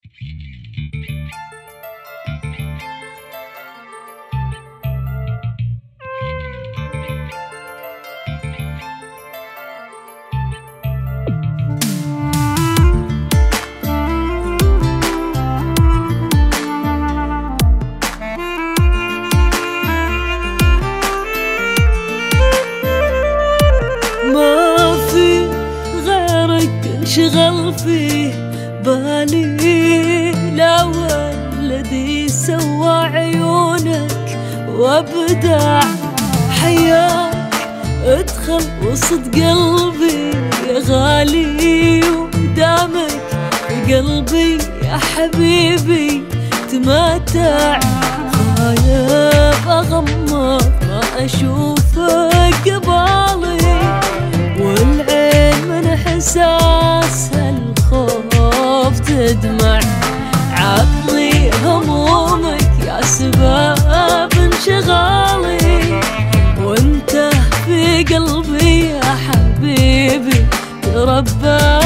انشغل فيه بالي لا والذي سوى عيونك وابدع حياك ادخل وسط قلبي يا غالي ودامك في قلبي يا حبيبي تمتع خايف اغمض ما اشوفك قبالي والعين من احساس الخوف تدمع عقلي همومك يا سبب انشغالي وانت في قلبي يا حبيبي تربى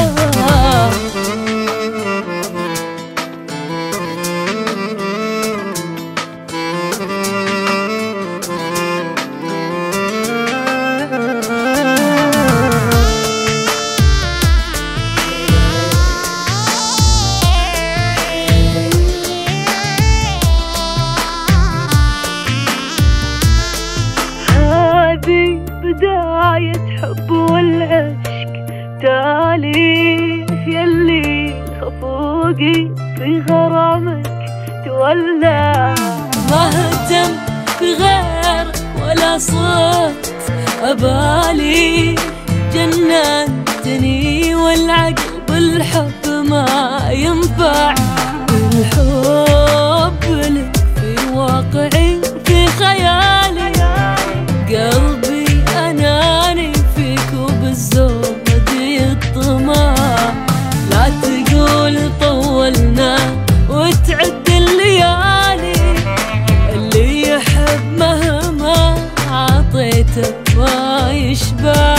بداية حب والعشق تالي يلي خفوقي في غرامك تولى ما اهتم بغيرك ولا صوت أبالي جننتني والعقل بالحب ما ينفع الحب لك في واقعي في خيالي قلبي أناني فيك وبالزود يطمع لا تقول طولنا وتعد الليالي اللي يحب مهما عطيته ما يشبع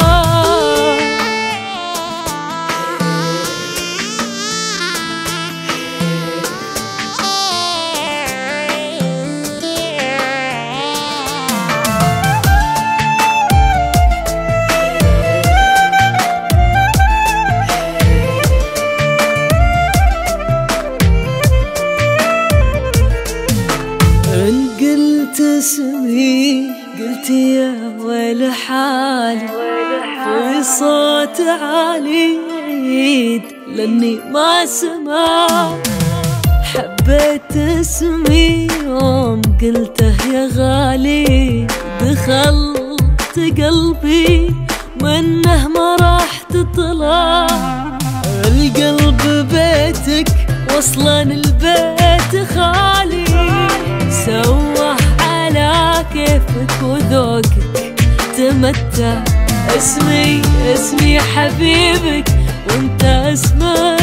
اسمي قلت يا ويل حالي في صوت عالي عيد لاني ما سمع حبيت اسمي يوم قلته يا غالي دخلت قلبي منه ما راح تطلع القلب بيتك واصلا البيت خالي سوى على كيفك وذوقك تمتع اسمي حبيبك وانت اسمك